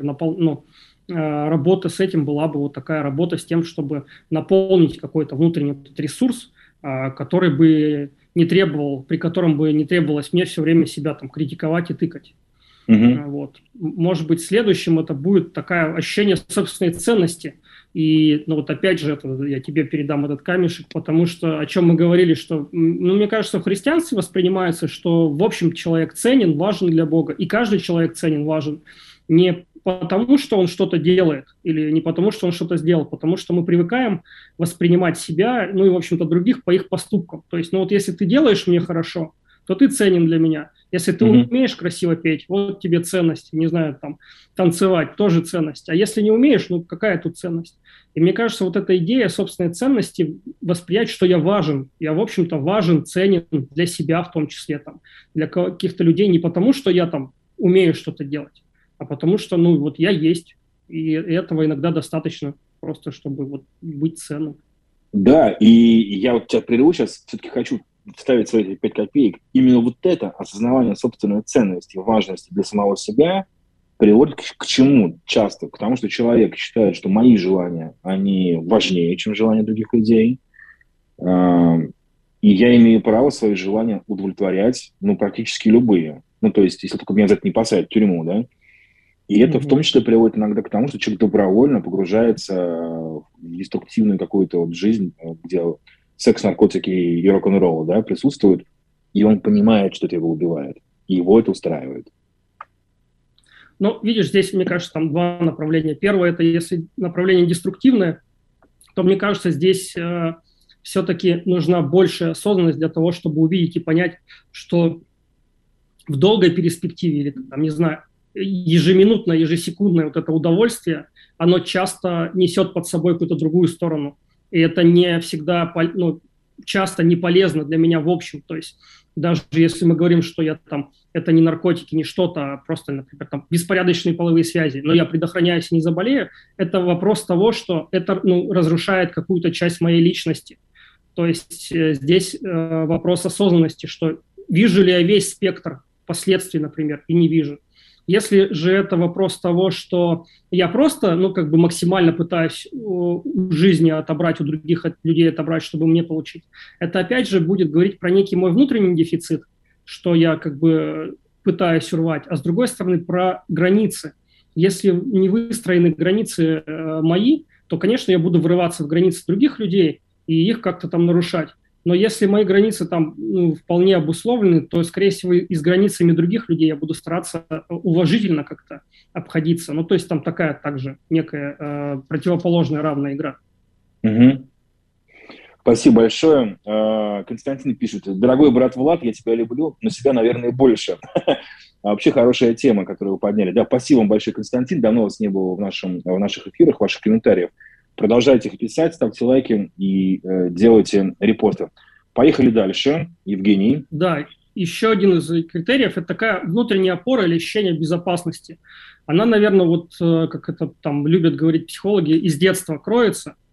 работа с этим была бы вот такая работа с тем, чтобы наполнить какой-то внутренний ресурс, который бы не требовал, при котором бы не требовалось мне все время себя там критиковать и тыкать. Вот. Может быть, следующим это будет такое ощущение собственной ценности. И, ну вот опять же, я тебе передам этот камешек, потому что, о чем мы говорили, что, ну, мне кажется, в христианстве воспринимается, что, в общем, человек ценен, важен для Бога, и каждый человек ценен, важен не потому, что он что-то делает, или не потому, что он что-то сделал, потому что мы привыкаем воспринимать себя, ну и, в общем-то, других по их поступкам. То есть, ну вот если ты делаешь мне хорошо, то ты ценен для меня. Если ты умеешь красиво петь, вот тебе ценность, не знаю, там, танцевать, тоже ценность. А если не умеешь, ну какая тут ценность? И мне кажется, вот эта идея собственной ценности, восприять, что я важен, я, в общем-то, важен, ценен для себя в том числе, там, для каких-то людей, не потому, что я там умею что-то делать, а потому что, ну, вот я есть, и этого иногда достаточно просто, чтобы вот быть ценным. Да, и я вот тебя прерву сейчас, все-таки хочу вставить свои 5 копеек. Именно вот это осознавание собственной ценности, важности для самого себя приводит к чему часто? К тому, что человек считает, что мои желания, они важнее, чем желания других людей. И я имею право свои желания удовлетворять, ну, практически любые. Ну, то есть, если только меня за это не посадят в тюрьму, да. И это в том числе приводит иногда к тому, что человек добровольно погружается в деструктивную какую-то вот жизнь, где секс, наркотики и рок-н-ролл, да, присутствуют, и он понимает, что это его убивает, и его это устраивает. Ну, видишь, здесь, мне кажется, там два направления. Первое, это если направление деструктивное, то, мне кажется, здесь все-таки нужна большая осознанность для того, чтобы увидеть и понять, что в долгой перспективе, или, там, не знаю, ежеминутное, ежесекундное вот это удовольствие, оно часто несет под собой какую-то другую сторону. И это не всегда, ну, часто не полезно для меня в общем. То есть даже если мы говорим, что я там, это не наркотики, не что-то, а просто, например, там, беспорядочные половые связи, но я предохраняюсь и не заболею, это вопрос того, что это, ну, разрушает какую-то часть моей личности. То есть здесь вопрос осознанности, что вижу ли я весь спектр последствий, например, и не вижу. Если же это вопрос того, что я просто, ну, как бы максимально пытаюсь у жизни отобрать, у других людей отобрать, чтобы мне получить, это опять же будет говорить про некий мой внутренний дефицит, что я как бы пытаюсь урвать, а с другой стороны про границы. Если не выстроены границы мои, то, конечно, я буду врываться в границы других людей и их как-то там нарушать. Но если мои границы там, ну, вполне обусловлены, то, скорее всего, и с границами других людей я буду стараться уважительно как-то обходиться. Ну, то есть там такая также некая противоположная равная игра. Угу. Спасибо большое. Константин пишет: дорогой брат Влад, я тебя люблю, но себя, наверное, больше. Вообще хорошая тема, которую вы подняли. Да, спасибо вам большое, Константин. Давно вас не было в наших эфирах, ваших комментариев. Продолжайте их писать, ставьте лайки и делайте репосты. Поехали дальше. Евгений. Да, еще один из критериев – это такая внутренняя опора или ощущение безопасности. Она, наверное, вот как это там любят говорить психологи, из детства кроется.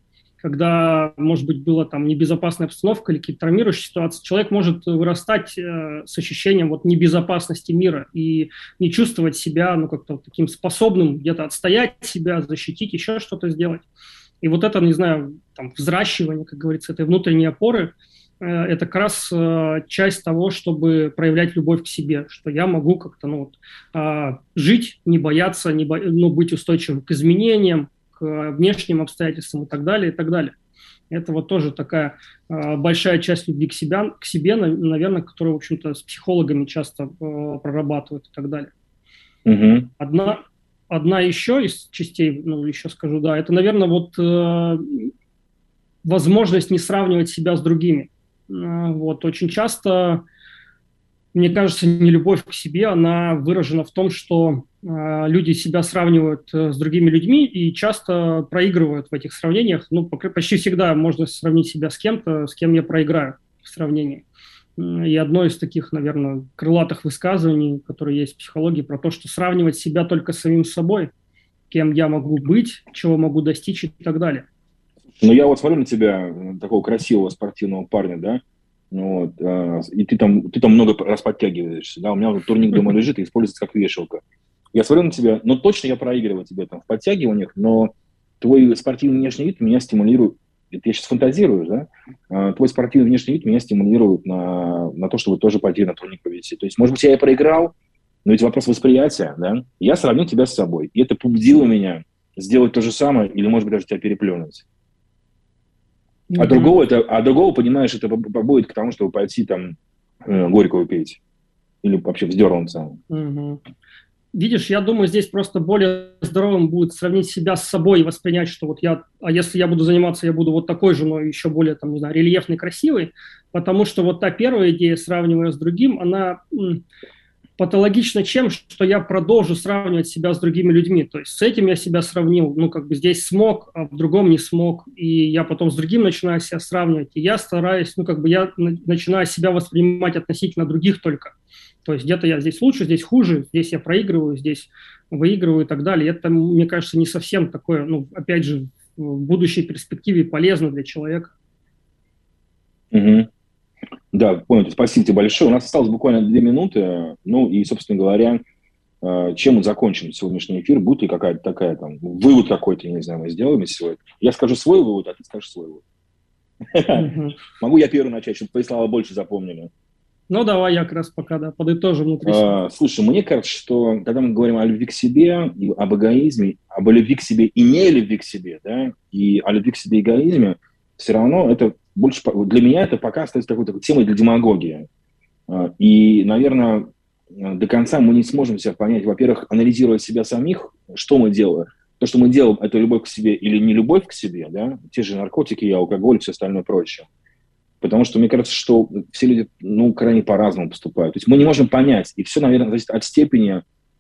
когда, может быть, была там небезопасная обстановка или какие-то травмирующие ситуации, человек может вырастать с ощущением вот небезопасности мира и не чувствовать себя, ну, как-то вот таким способным где-то отстоять себя, защитить, еще что-то сделать. И вот это, не знаю, там, взращивание, как говорится, этой внутренней опоры, это как раз часть того, чтобы проявлять любовь к себе, что я могу как-то жить, не бояться, быть устойчивым к изменениям, к внешним обстоятельствам и так далее, и так далее. Это вот тоже такая большая часть любви к себе, наверное, которую, в общем-то, с психологами часто прорабатывают и так далее. Угу. Одна еще из частей, еще скажу, да, это, наверное, вот возможность не сравнивать себя с другими. Вот очень часто, мне кажется, нелюбовь к себе, она выражена в том, что люди себя сравнивают с другими людьми и часто проигрывают в этих сравнениях. Ну, почти всегда можно сравнить себя с кем-то, с кем я проиграю в сравнении. И одно из таких, наверное, крылатых высказываний, которые есть в психологии, про то, что сравнивать себя только с самим собой, кем я могу быть, чего могу достичь и так далее. Ну, я вот смотрю на тебя, такого красивого спортивного парня, да, вот, и ты там много раз подтягиваешься, да, у меня вот турник дома лежит и используется как вешалка. Я смотрю на тебя, точно я проигрываю тебе там в подтягиваниях, но твой спортивный внешний вид меня стимулирует, это я сейчас фантазирую, да, твой спортивный внешний вид меня стимулирует на то, чтобы тоже пойти на турник повесить. То есть, может быть, я и проиграл, но ведь вопрос восприятия, да, я сравнил тебя с собой, и это побудило меня сделать то же самое или, может быть, даже тебя переплюнуть. А другого, понимаешь, это будет к тому, чтобы пойти там горького пить или вообще вздернуться. Видишь, я думаю, здесь просто более здоровым будет сравнить себя с собой и воспринять, что вот если я буду заниматься, я буду вот такой же, но еще более, там, не знаю, рельефный, красивый, потому что вот та первая идея, сравнивая с другим, она патологична чем, что я продолжу сравнивать себя с другими людьми. То есть с этим я себя сравнил, здесь смог, а в другом не смог, и я потом с другим начинаю себя сравнивать, и я стараюсь, я начинаю себя воспринимать относительно других только. То есть где-то я здесь лучше, здесь хуже, здесь я проигрываю, здесь выигрываю и так далее. Это, мне кажется, не совсем такое, опять же, в будущей перспективе полезно для человека. Угу. Да, понял. Спасибо тебе большое. У нас осталось буквально 2 минуты. И, собственно говоря, чем мы закончим сегодняшний эфир? Будет ли какая-то такая вывод какой-то, я не знаю, мы сделаем из всего этого? Я скажу свой вывод, а ты скажешь свой вывод. Могу я первый начать, чтобы твои слова больше запомнили? Давай я как раз пока подытожу внутри себя. Слушай, мне кажется, что когда мы говорим о любви к себе, об эгоизме, об любви к себе и не любви к себе, да, и о любви к себе и эгоизме, все равно это больше для меня это пока остается такой темой для демагогии. И, наверное, до конца мы не сможем себя понять, во-первых, анализируя себя самих, что мы делаем. То, что мы делаем, это любовь к себе или не любовь к себе, да, те же наркотики, алкоголь и все остальное прочее. Потому что мне кажется, что все люди, крайне по-разному поступают. То есть мы не можем понять, и все, наверное, зависит от степени,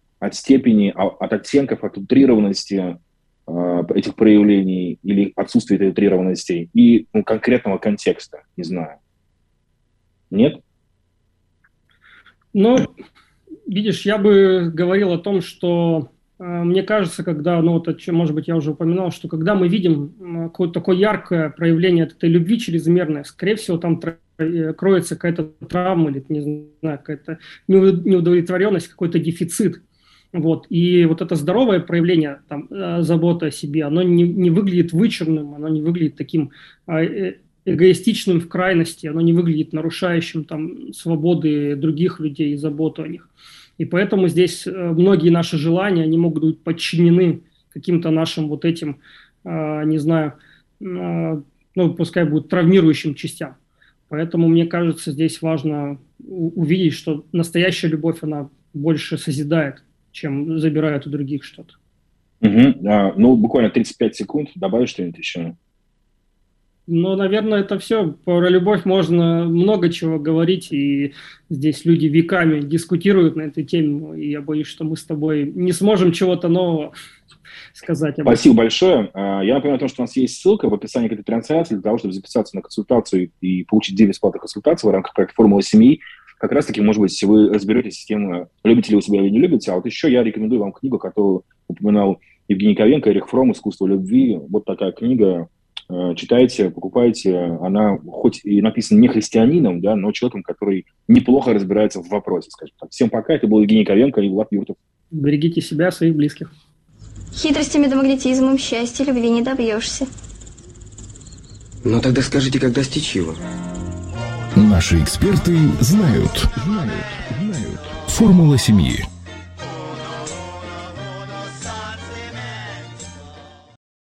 от оттенков, от утрированности этих проявлений или отсутствия этой утрированности и конкретного контекста, не знаю. Нет? Видишь, я бы говорил о том, что мне кажется, когда, может быть, я уже упоминал, что когда мы видим какое-то такое яркое проявление этой любви чрезмерной, скорее всего, там кроется какая-то травма или, не знаю, какая-то неудовлетворенность, какой-то дефицит. И вот это здоровое проявление заботы о себе, оно не выглядит вычурным, оно не выглядит таким эгоистичным в крайности, оно не выглядит нарушающим свободы других людей и заботу о них. И поэтому здесь многие наши желания, они могут быть подчинены каким-то нашим вот этим, не знаю, пускай будут травмирующим частям. Поэтому, мне кажется, здесь важно увидеть, что настоящая любовь, она больше созидает, чем забирает у других что-то. Буквально 35 секунд. Добавишь что-нибудь еще? Наверное, это все. Про любовь можно много чего говорить, и здесь люди веками дискутируют на эту тему, и я боюсь, что мы с тобой не сможем чего-то нового сказать об этом. Спасибо большое. Я напоминаю о том, что у нас есть ссылка в описании к этой трансляции для того, чтобы записаться на консультацию и получить 2 бесплатных консультаций в рамках проекта «Формула семьи». Как раз-таки, может быть, вы разберетесь с тем, любите ли вы себя или не любите. А вот еще я рекомендую вам книгу, которую упоминал Евгений Ковенко, Эрих Фром «Искусство любви». Вот такая книга. читайте, покупайте. Она хоть и написана не христианином, да, но человеком, который неплохо разбирается в вопросе, скажем так. Всем пока. Это был Евгений Ковенко и Влад Юртов. Берегите себя, своих близких. Хитростями да магнетизмом счастья любви не добьешься. Ну тогда скажите, как достичь его? Наши эксперты знают. Формула семьи.